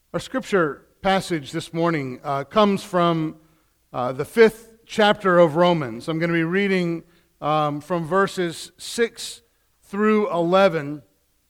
Our scripture passage this morning comes from the 5th chapter of Romans. I'm going to be reading from verses 6 through 11.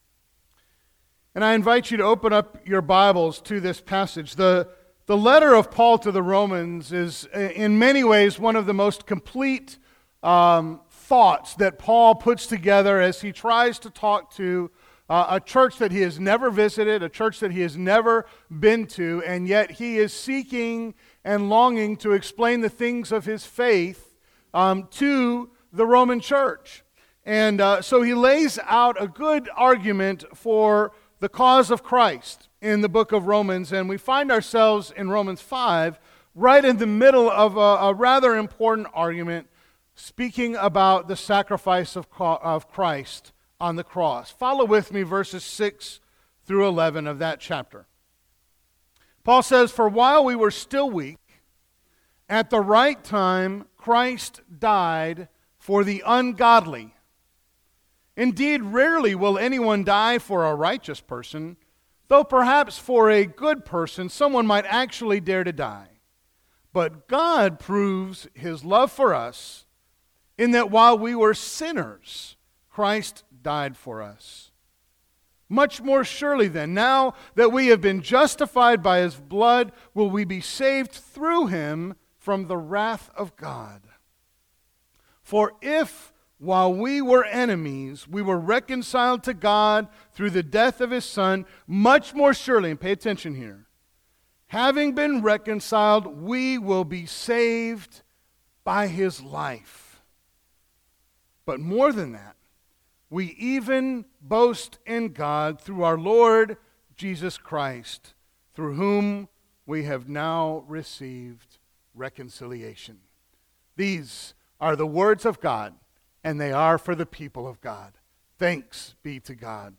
And I invite you to open up your Bibles to this passage. The letter of Paul to the Romans is in many ways one of the most complete thoughts that Paul puts together as he tries to talk to a church that he has never visited, a church that he has never been to, and yet he is seeking and longing to explain the things of his faith to the Roman church. And so he lays out a good argument for the cause of Christ in the book of Romans, and we find ourselves in Romans 5, right in the middle of a rather important argument, speaking about the sacrifice of Christ on the cross. Follow with me verses 6 through 11 of that chapter. Paul says, "For while we were still weak, at the right time Christ died for the ungodly. Indeed, rarely will anyone die for a righteous person, though perhaps for a good person someone might actually dare to die. But God proves His love for us in that while we were sinners, Christ died for us. Much more surely then, now that we have been justified by His blood, will we be saved through Him from the wrath of God. For if, while we were enemies, we were reconciled to God through the death of His Son, much more surely," and pay attention here, "having been reconciled, we will be saved by His life. But more than that, we even boast in God through our Lord Jesus Christ, through whom we have now received reconciliation." These are the words of God, and they are for the people of God. Thanks be to God.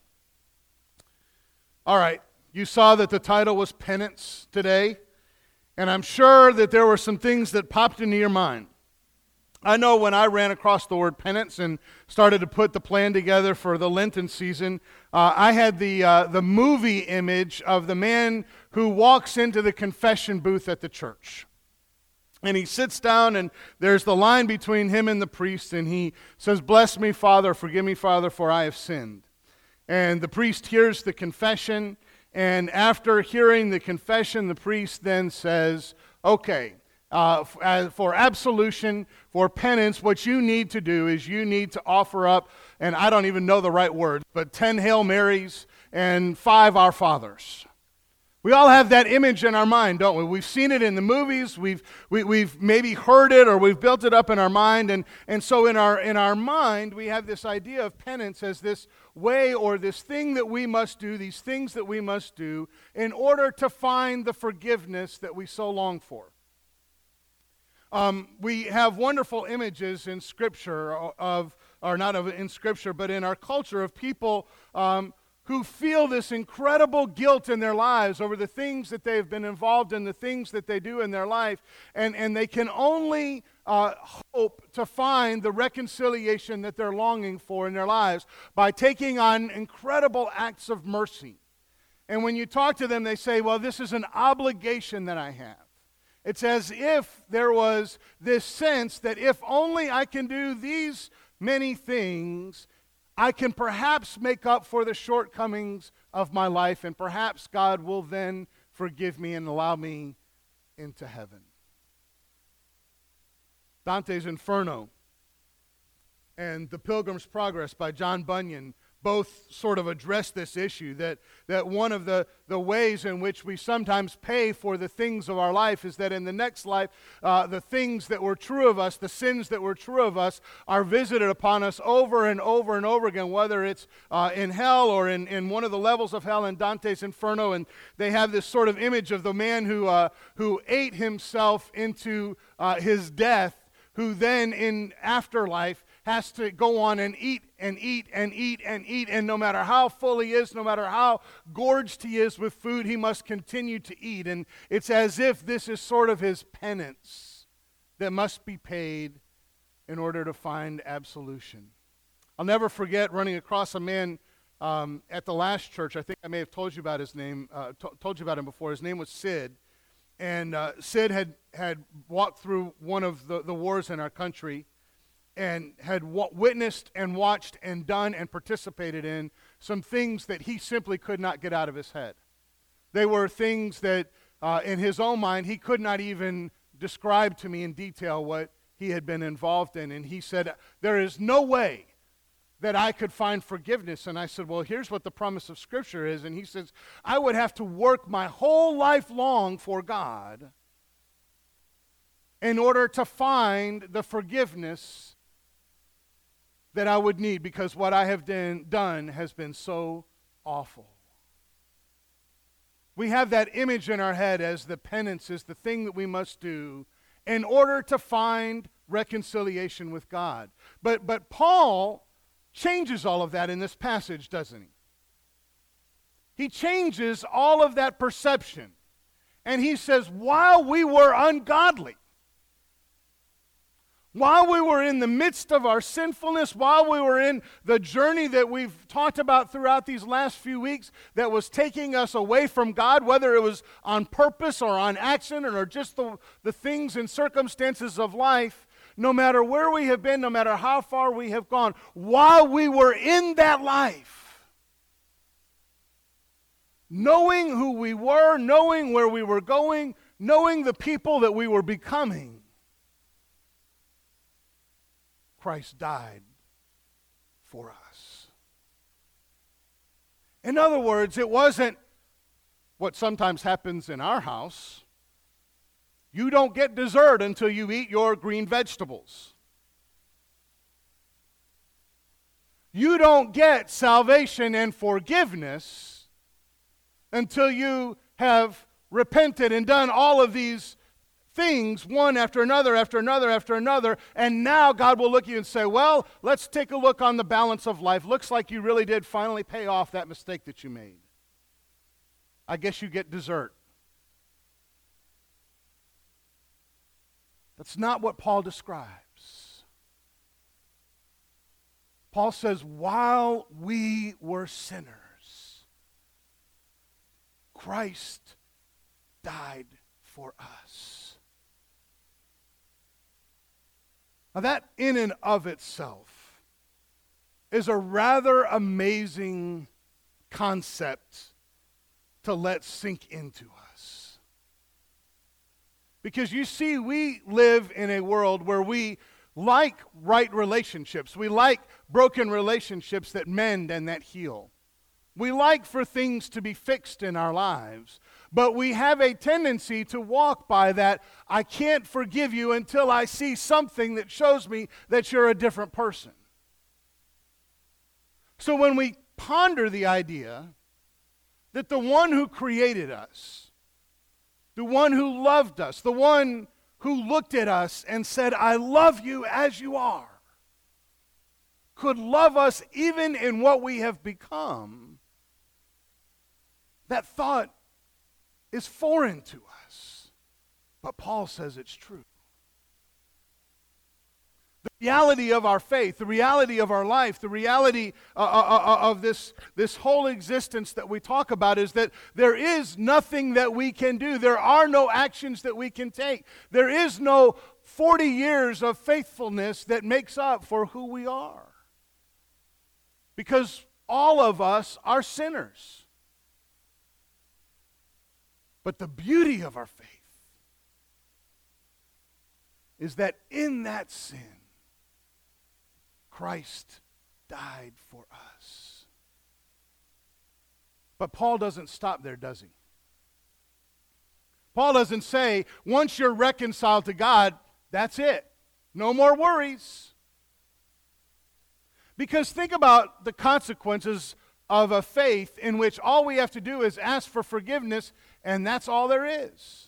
All right, you saw that the title was Penance today, and I'm sure that there were some things that popped into your mind. I know when I ran across the word penance and started to put the plan together for the Lenten season, I had the movie image of the man who walks into the confession booth at the church. And he sits down, and there's the line between him and the priest, and he says, "Bless me, Father, forgive me, Father, for I have sinned." And the priest hears the confession, and after hearing the confession, the priest then says, "Okay, for absolution, for penance, what you need to do is you need to offer up," and I don't even know the right words, but 10 Hail Marys and 5 Our Fathers. We all have that image in our mind, don't we? We've seen it in the movies, we've maybe heard it, or we've built it up in our mind, and so in our mind, we have this idea of penance as this way or this thing that we must do, these things that we must do in order to find the forgiveness that we so long for. We have wonderful images in Scripture in Scripture, but in our culture of people who feel this incredible guilt in their lives over the things that they've been involved in, the things that they do in their life, and they can only hope to find the reconciliation that they're longing for in their lives by taking on incredible acts of mercy. And when you talk to them, they say, "Well, this is an obligation that I have." It's as if there was this sense that if only I can do these many things, I can perhaps make up for the shortcomings of my life, and perhaps God will then forgive me and allow me into heaven. Dante's Inferno and The Pilgrim's Progress by John Bunyan both sort of address this issue, that one of the ways in which we sometimes pay for the things of our life is that in the next life, the things that were true of us, the sins that were true of us, are visited upon us over and over and over again, whether it's in hell or in one of the levels of hell in Dante's Inferno. And they have this sort of image of the man who ate himself into his death, who then in afterlife has to go on and eat and eat and eat and eat, and no matter how full he is, no matter how gorged he is with food, he must continue to eat. And it's as if this is sort of his penance that must be paid in order to find absolution. I'll never forget running across a man at the last church. I think I may have told you about his name, told you about him before. His name was Sid. And Sid had walked through one of the wars in our country and had witnessed and watched and done and participated in some things that he simply could not get out of his head. They were things that, in his own mind, he could not even describe to me in detail what he had been involved in. And he said, there is no way that I could find forgiveness. And I said, well, here's what the promise of Scripture is. And he says, I would have to work my whole life long for God in order to find the forgiveness that I would need, because what I have done has been so awful. We have that image in our head as the penance is the thing that we must do in order to find reconciliation with God. But Paul changes all of that in this passage, doesn't he? He changes all of that perception. And he says, while we were ungodly, while we were in the midst of our sinfulness, while we were in the journey that we've talked about throughout these last few weeks that was taking us away from God, whether it was on purpose or on accident or just the things and circumstances of life, no matter where we have been, no matter how far we have gone, while we were in that life, knowing who we were, knowing where we were going, knowing the people that we were becoming, Christ died for us. In other words, it wasn't what sometimes happens in our house. You don't get dessert until you eat your green vegetables. You don't get salvation and forgiveness until you have repented and done all of these things, one after another, after another, after another, and now God will look at you and say, well, let's take a look on the balance of life. Looks like you really did finally pay off that mistake that you made. I guess you get dessert. That's not what Paul describes. Paul says, while we were sinners, Christ died for us. Now that in and of itself is a rather amazing concept to let sink into us. Because you see, we live in a world where we like right relationships. We like broken relationships that mend and that heal. We like for things to be fixed in our lives. But we have a tendency to walk by that, I can't forgive you until I see something that shows me that you're a different person. So when we ponder the idea that the one who created us, the one who loved us, the one who looked at us and said, I love you as you are, could love us even in what we have become, that thought is foreign to us. But Paul says it's true. The reality of our faith, the reality of our life, the reality of this whole existence that we talk about is that there is nothing that we can do. There are no actions that we can take. There is no 40 years of faithfulness that makes up for who we are. Because all of us are sinners. But the beauty of our faith is that in that sin, Christ died for us. But Paul doesn't stop there, does he? Paul doesn't say, once you're reconciled to God, that's it. No more worries. Because think about the consequences of a faith in which all we have to do is ask for forgiveness, and that's all there is.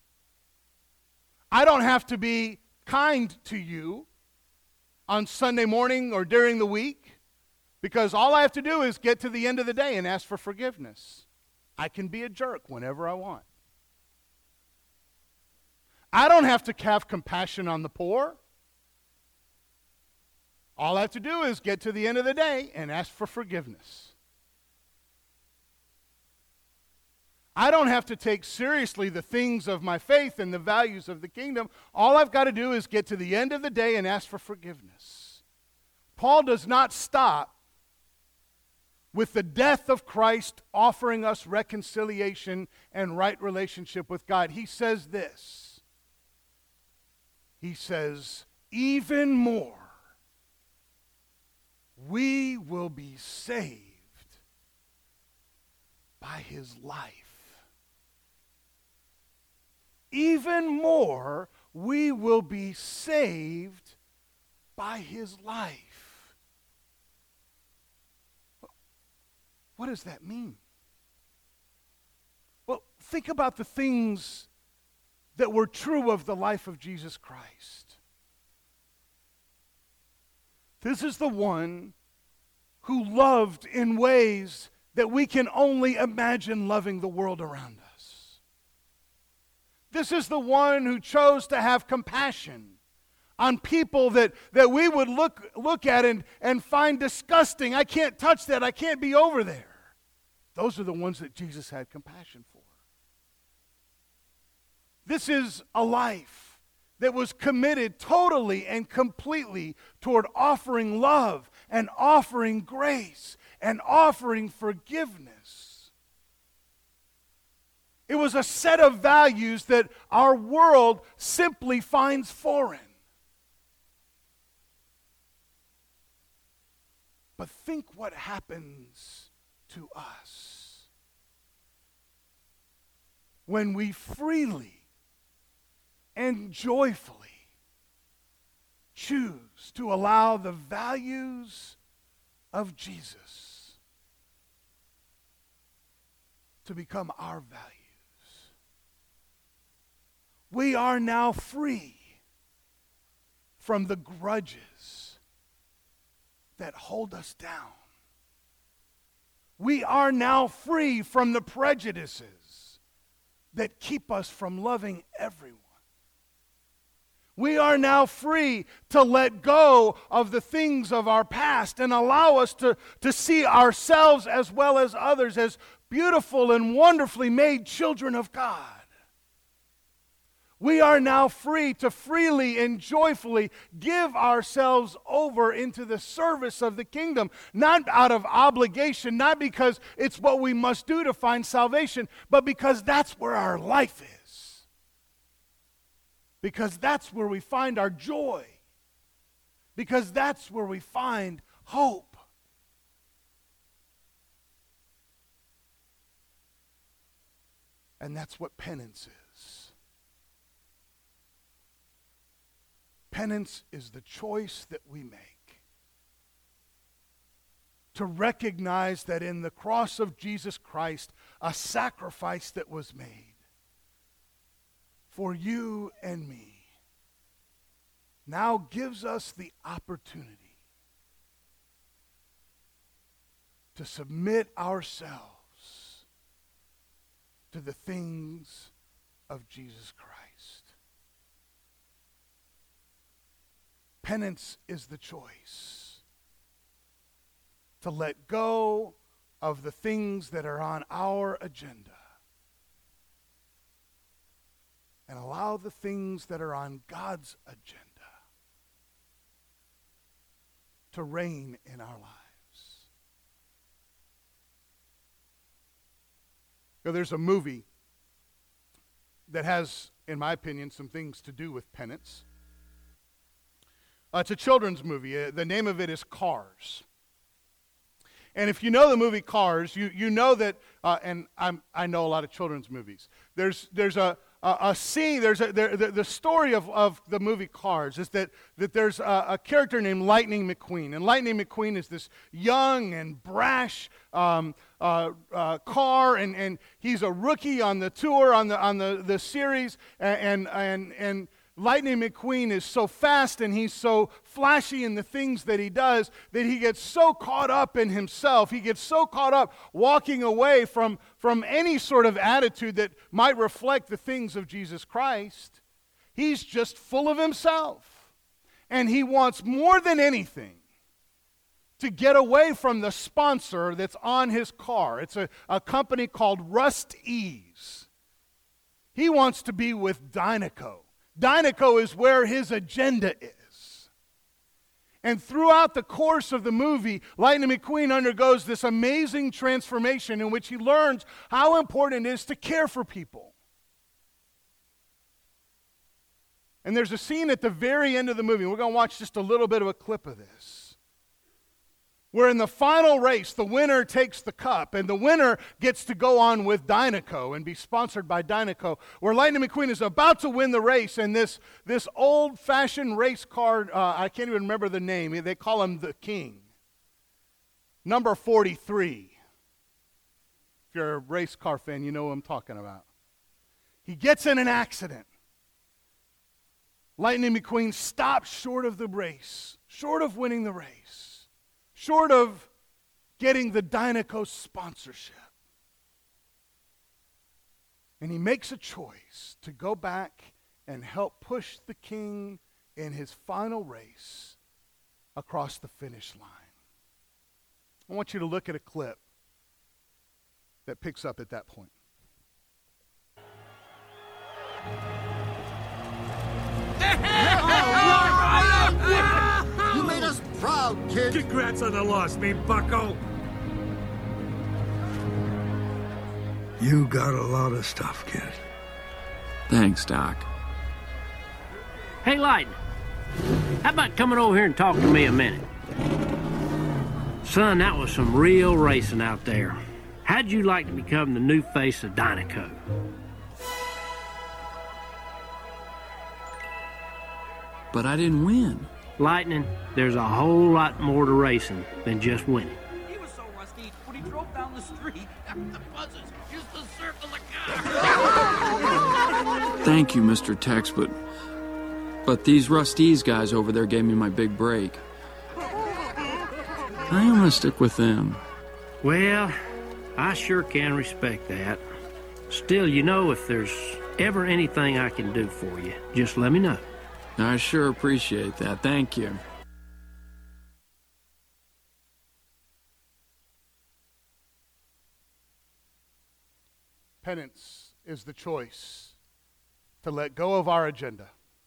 I don't have to be kind to you on Sunday morning or during the week, because all I have to do is get to the end of the day and ask for forgiveness. I can be a jerk whenever I want. I don't have to have compassion on the poor. All I have to do is get to the end of the day and ask for forgiveness. I don't have to take seriously the things of my faith and the values of the kingdom. All I've got to do is get to the end of the day and ask for forgiveness. Paul does not stop with the death of Christ offering us reconciliation and right relationship with God. He says this. He says, even more, we will be saved by his life. Even more, we will be saved by his life. What does that mean? Well, think about the things that were true of the life of Jesus Christ. This is the one who loved in ways that we can only imagine loving the world around us. This is the one who chose to have compassion on people that we would look at and find disgusting. I can't touch that. I can't be over there. Those are the ones that Jesus had compassion for. This is a life that was committed totally and completely toward offering love and offering grace and offering forgiveness. It was a set of values that our world simply finds foreign. But think what happens to us when we freely and joyfully choose to allow the values of Jesus to become our values. We are now free from the grudges that hold us down. We are now free from the prejudices that keep us from loving everyone. We are now free to let go of the things of our past and allow us to see ourselves as well as others as beautiful and wonderfully made children of God. We are now free to freely and joyfully give ourselves over into the service of the kingdom, not out of obligation, not because it's what we must do to find salvation, but because that's where our life is. Because that's where we find our joy. Because that's where we find hope. And that's what penance is. Penance is the choice that we make to recognize that in the cross of Jesus Christ, a sacrifice that was made for you and me now gives us the opportunity to submit ourselves to the things of Jesus Christ. Penance is the choice to let go of the things that are on our agenda and allow the things that are on God's agenda to reign in our lives. There's a movie that has, in my opinion, some things to do with penance. It's a children's movie. The name of it is Cars. And if you know the movie Cars, you know that, and I know a lot of children's movies. There's a scene. The story of the movie Cars is that there's a character named Lightning McQueen, and Lightning McQueen is this young and brash car, and he's a rookie on the tour on the series, and Lightning McQueen is so fast and he's so flashy in the things that he does that he gets so caught up in himself. He gets so caught up walking away from any sort of attitude that might reflect the things of Jesus Christ. He's just full of himself. And he wants more than anything to get away from the sponsor that's on his car. It's a company called Rust Ease. He wants to be with Dinoco. Dinoco is where his agenda is. And throughout the course of the movie, Lightning McQueen undergoes this amazing transformation in which he learns how important it is to care for people. And there's a scene at the very end of the movie, and we're going to watch just a little bit of a clip of this, where in the final race, the winner takes the cup, and the winner gets to go on with Dinoco and be sponsored by Dinoco, where Lightning McQueen is about to win the race, and this old-fashioned race car, I can't even remember the name, they call him the King, number 43. If you're a race car fan, you know what I'm talking about. He gets in an accident. Lightning McQueen stops short of the race, short of winning the race, short of getting the Dinoco sponsorship. And he makes a choice to go back and help push the King in his final race across the finish line. I want you to look at a clip that picks up at that point. You made us proud, kid. Congrats on the loss, me bucko. You got a lot of stuff, kid. Thanks, Doc. Hey, Lightning, how about coming over here and talk to me a minute? Son, that was some real racing out there. How'd you like to become the new face of Dinoco? But I didn't win. Lightning, there's a whole lot more to racing than just winning. He was so rusty, when he drove down the street, the buzzers used to circle the car. Thank you, Mr. Tex, but these Rusty's guys over there gave me my big break. I am gonna stick with them. Well, I sure can respect that. Still, you know, if there's ever anything I can do for you, just let me know. I sure appreciate that. Thank you. Penance is the choice to let go of our agenda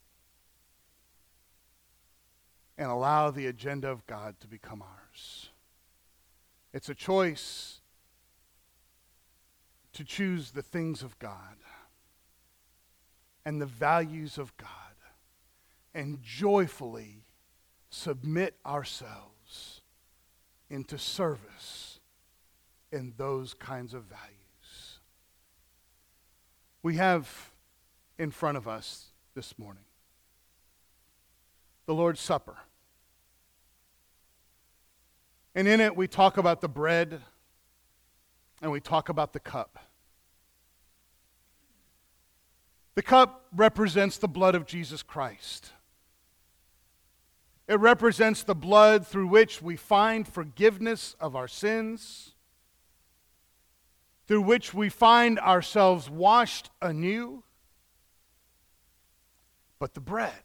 and allow the agenda of God to become ours. It's a choice to choose the things of God and the values of God and joyfully submit ourselves into service in those kinds of values. We have in front of us this morning the Lord's Supper. And in it we talk about the bread and we talk about the cup. The cup represents the blood of Jesus Christ. It represents the blood through which we find forgiveness of our sins, through which we find ourselves washed anew. But the bread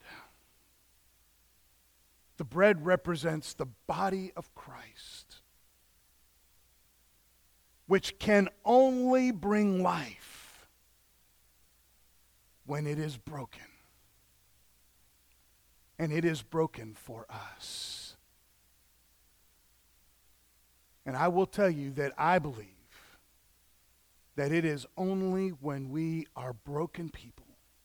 represents the body of Christ, which can only bring life when it is broken. And it is broken for us. And I will tell you that I believe that it is only when we are broken people,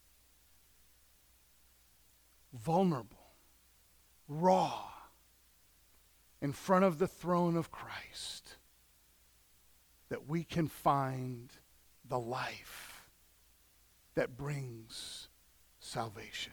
vulnerable, raw, in front of the throne of Christ, that we can find the life that brings salvation.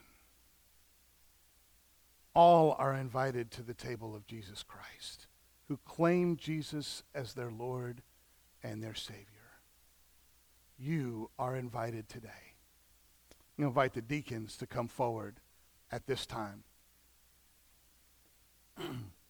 All are invited to the table of Jesus Christ, who claim Jesus as their Lord and their Savior. You are invited today. I'm going to invite the deacons to come forward at this time.